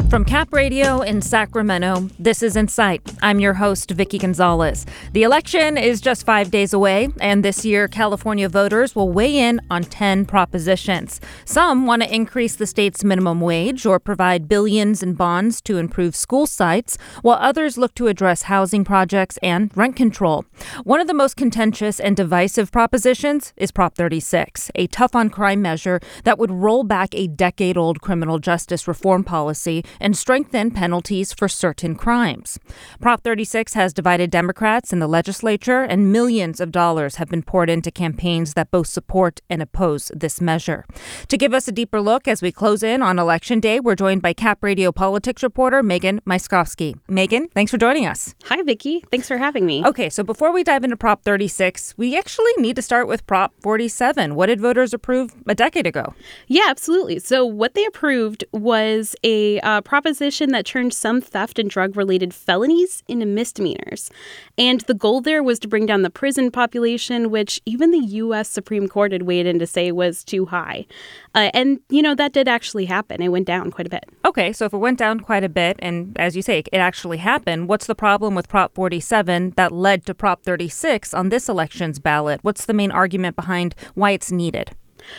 From Cap Radio in Sacramento, this is Insight. I'm your host, Vicky Gonzalez. The election is just 5 days away, and this year, California voters will weigh in on 10 propositions. Some want to increase the state's minimum wage or provide billions in bonds to improve school sites, while others look to address housing projects and rent control. One of the most contentious and divisive propositions is Prop 36, a tough-on-crime measure that would roll back a decade-old criminal justice reform policy and strengthen penalties for certain crimes. Prop 36 has divided Democrats in the legislature, and millions of dollars have been poured into campaigns that both support and oppose this measure. To give us a deeper look as we close in on Election Day, we're joined by Cap Radio politics reporter Megan Myskowski. Megan, thanks for joining us. Hi, Vicky. Thanks for having me. Okay, so before we dive into Prop 36, we actually need to start with Prop 47. What did voters approve a decade ago? Yeah, absolutely. So what they approved was a proposition that turned some theft and drug-related felonies into misdemeanors. And the goal there was to bring down the prison population, which even the U.S. Supreme Court had weighed in to say was too high. And, that did actually happen. It went down quite a bit. Okay, so if it went down quite a bit, and as you say, it actually happened, what's the problem with Prop 47 that led to Prop 36 on this election's ballot? What's the main argument behind why it's needed?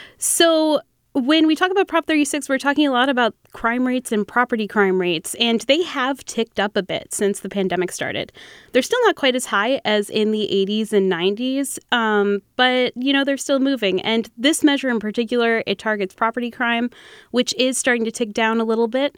So when we talk about Prop 36, we're talking a lot about crime rates and property crime rates, and they have ticked up a bit since the pandemic started. They're still not quite as high as in the 80s and 90s, but, they're still moving. And this measure in particular, it targets property crime, which is starting to tick down a little bit.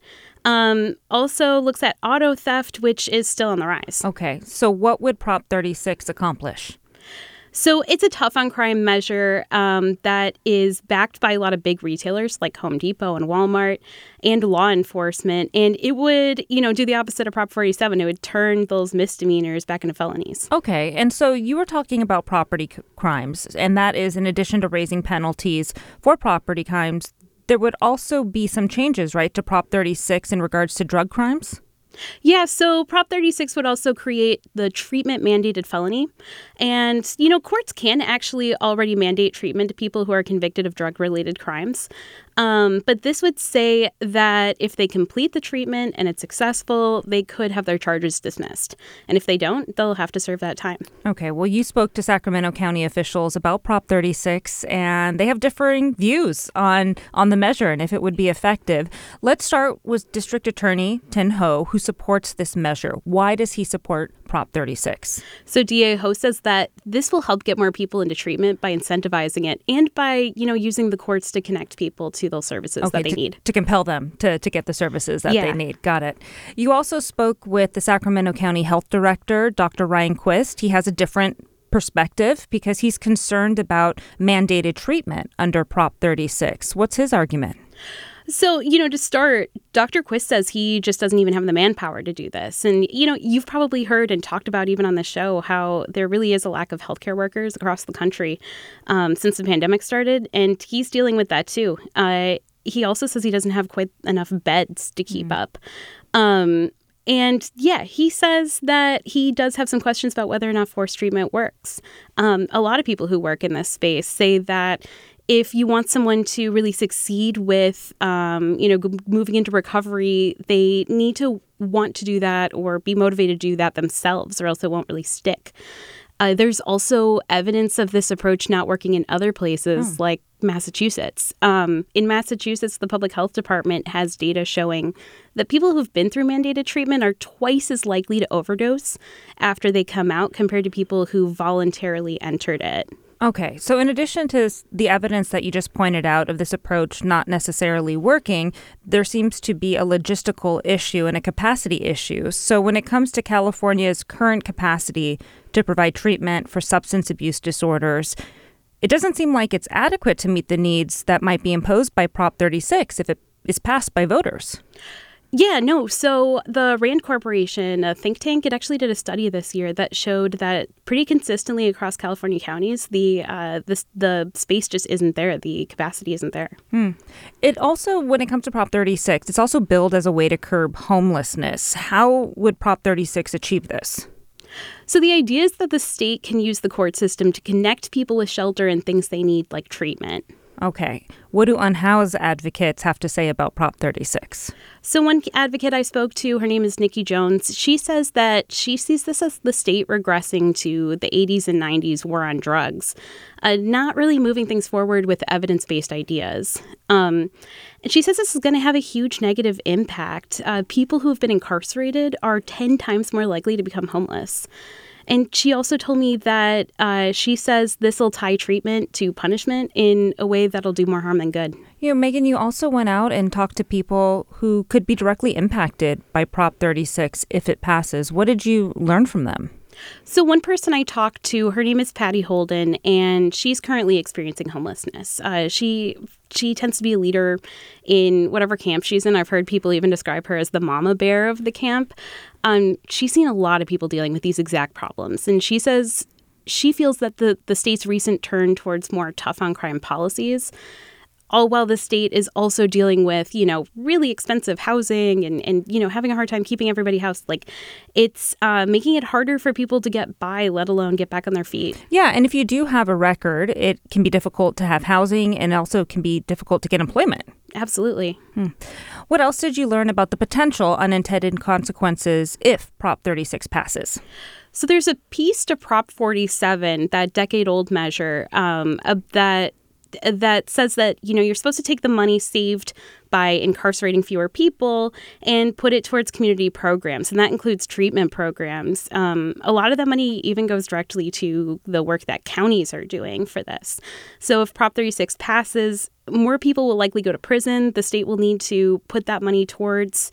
Also looks at auto theft, which is still on the rise. Okay, so what would Prop 36 accomplish? So it's a tough-on-crime measure that is backed by a lot of big retailers like Home Depot and Walmart and law enforcement. And it would, do the opposite of Prop 47. It would turn those misdemeanors back into felonies. Okay. And so you were talking about property crimes, and that is in addition to raising penalties for property crimes, there would also be some changes, right, to Prop 36 in regards to drug crimes? Yeah, so Prop 36 would also create the treatment mandated felony. And, courts can actually already mandate treatment to people who are convicted of drug-related crimes. But this would say that if they complete the treatment and it's successful, they could have their charges dismissed. And if they don't, they'll have to serve that time. Okay, well, you spoke to Sacramento County officials about Prop 36, and they have differing views on the measure and if it would be effective. Let's start with District Attorney Tin Ho, who supports this measure. Why does he support Prop 36? So DA Ho says that this will help get more people into treatment by incentivizing it and by, using the courts to connect people to those services that they need. To compel them to get the services that they need. Got it. You also spoke with the Sacramento County Health Director, Dr. Ryan Quist. He has a different perspective because he's concerned about mandated treatment under Prop 36. What's his argument? So, to start, Dr. Quist says he just doesn't even have the manpower to do this. And, you've probably heard and talked about even on the show how there really is a lack of healthcare workers across the country since the pandemic started. And he's dealing with that, too. He also says he doesn't have quite enough beds to keep up. And he says that he does have some questions about whether or not forced treatment works. A lot of people who work in this space say that if you want someone to really succeed with, moving into recovery, they need to want to do that or be motivated to do that themselves, or else it won't really stick. There's also evidence of this approach not working in other places like Massachusetts. In Massachusetts, the public health department has data showing that people who've been through mandated treatment are twice as likely to overdose after they come out compared to people who voluntarily entered it. Okay, so in addition to the evidence that you just pointed out of this approach not necessarily working, there seems to be a logistical issue and a capacity issue. So when it comes to California's current capacity to provide treatment for substance abuse disorders, it doesn't seem like it's adequate to meet the needs that might be imposed by Prop 36 if it is passed by voters. Yeah, no. So the RAND Corporation, a think tank, it actually did a study this year that showed that pretty consistently across California counties, the space just isn't there. The capacity isn't there. It also, when it comes to Prop 36, it's also billed as a way to curb homelessness. How would Prop 36 achieve this? So the idea is that the state can use the court system to connect people with shelter and things they need, like treatment. Okay. What do unhoused advocates have to say about Prop 36? So one advocate I spoke to, her name is Nikki Jones, she says that she sees this as the state regressing to the 80s and 90s war on drugs, not really moving things forward with evidence-based ideas. And she says this is going to have a huge negative impact. People who have been incarcerated are 10 times more likely to become homeless. And she also told me that she says this will tie treatment to punishment in a way that'll do more harm than good. Megan, you also went out and talked to people who could be directly impacted by Prop 36 if it passes. What did you learn from them? So one person I talked to, her name is Patty Holden, and she's currently experiencing homelessness. She tends to be a leader in whatever camp she's in. I've heard people even describe her as the mama bear of the camp. She's seen a lot of people dealing with these exact problems. And she says she feels that the state's recent turn towards more tough on crime policies, all while the state is also dealing with, really expensive housing and having a hard time keeping everybody housed. Like, it's making it harder for people to get by, let alone get back on their feet. Yeah, and if you do have a record, it can be difficult to have housing and also can be difficult to get employment. Absolutely. What else did you learn about the potential unintended consequences if Prop 36 passes? So there's a piece to Prop 47, that decade-old measure, that says that, you're supposed to take the money saved by incarcerating fewer people and put it towards community programs. And that includes treatment programs. A lot of that money even goes directly to the work that counties are doing for this. So if Prop 36 passes, more people will likely go to prison. The state will need to put that money towards,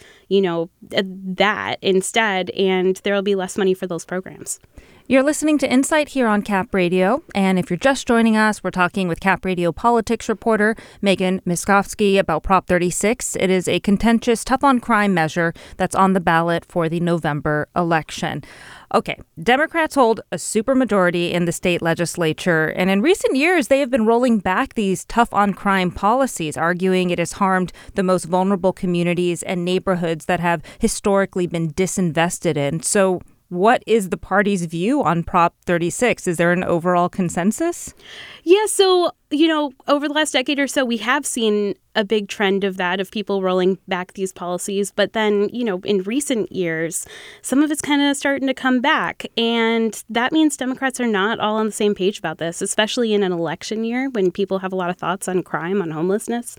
that instead, and there will be less money for those programs. You're listening to Insight here on Cap Radio, and if you're just joining us, we're talking with Cap Radio politics reporter Megan Miskovsky about Prop 36. It is a contentious, tough-on-crime measure that's on the ballot for the November election. Okay, Democrats hold a supermajority in the state legislature, and in recent years, they have been rolling back these tough-on-crime policies, arguing it has harmed the most vulnerable communities and neighborhoods that have historically been disinvested in. So what is the party's view on Prop 36? Is there an overall consensus? Yeah, so, over the last decade or so, we have seen a big trend of that, of people rolling back these policies. But then, in recent years, some of it's kind of starting to come back. And that means Democrats are not all on the same page about this, especially in an election year when people have a lot of thoughts on crime, on homelessness.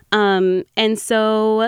And so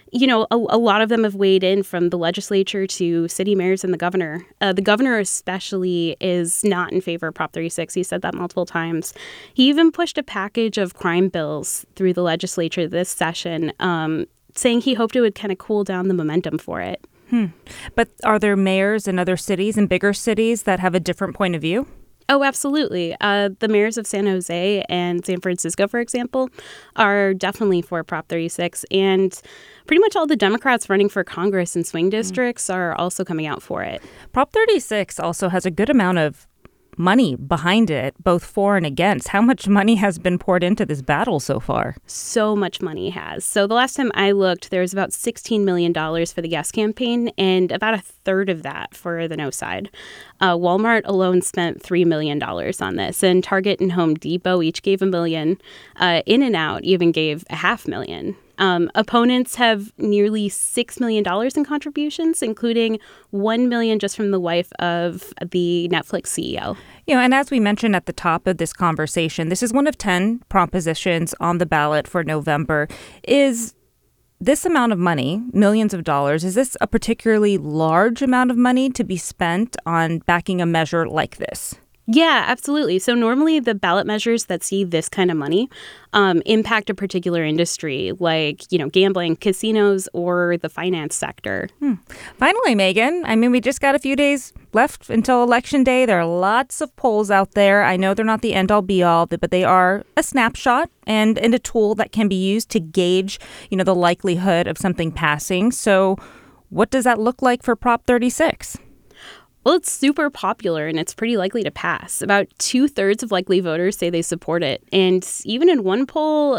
a lot of them have weighed in, from the legislature to city mayors and the governor. The governor especially is not in favor of Prop 36. He said that multiple times. He even pushed a package of crime bills through the legislature this session, saying he hoped it would kind of cool down the momentum for it. But are there mayors in other cities and bigger cities that have a different point of view? Oh, absolutely. The mayors of San Jose and San Francisco, for example, are definitely for Prop 36. And pretty much all the Democrats running for Congress in swing districts are also coming out for it. Prop 36 also has a good amount of money behind it, both for and against. How much money has been poured into this battle so far? So much money has. So the last time I looked, there was about $16 million for the Yes campaign and about a third of that for the No side. Walmart alone spent $3 million on this, and Target and Home Depot each gave $1 million. In-N-Out even gave $500,000. Opponents have nearly $6 million in contributions, including $1 million just from the wife of the Netflix CEO. And as we mentioned at the top of this conversation, this is one of 10 propositions on the ballot for November. Is this amount of money, millions of dollars, is this a particularly large amount of money to be spent on backing a measure like this? Yeah, absolutely. So normally the ballot measures that see this kind of money impact a particular industry, like, gambling, casinos, or the finance sector. Finally, Megan, we just got a few days left until Election Day. There are lots of polls out there. I know they're not the end-all, be-all, but they are a snapshot and a tool that can be used to gauge, the likelihood of something passing. So what does that look like for Prop 36? Well, it's super popular and it's pretty likely to pass. About 2/3 of likely voters say they support it. And even in one poll,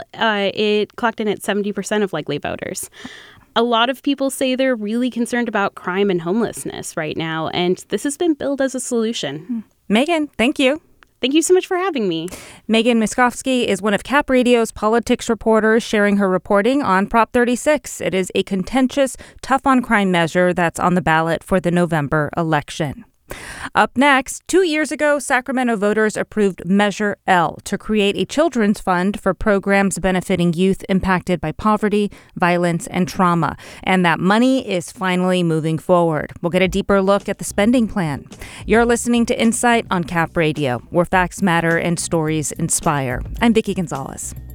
it clocked in at 70% of likely voters. A lot of people say they're really concerned about crime and homelessness right now, and this has been billed as a solution. Megan, thank you. Thank you so much for having me. Megan Miskovsky is one of Cap Radio's politics reporters, sharing her reporting on Prop 36. It is a contentious, tough-on-crime measure that's on the ballot for the November election. Up next, 2 years ago, Sacramento voters approved Measure L to create a children's fund for programs benefiting youth impacted by poverty, violence, and trauma. And that money is finally moving forward. We'll get a deeper look at the spending plan. You're listening to Insight on Cap Radio, where facts matter and stories inspire. I'm Vicki Gonzalez.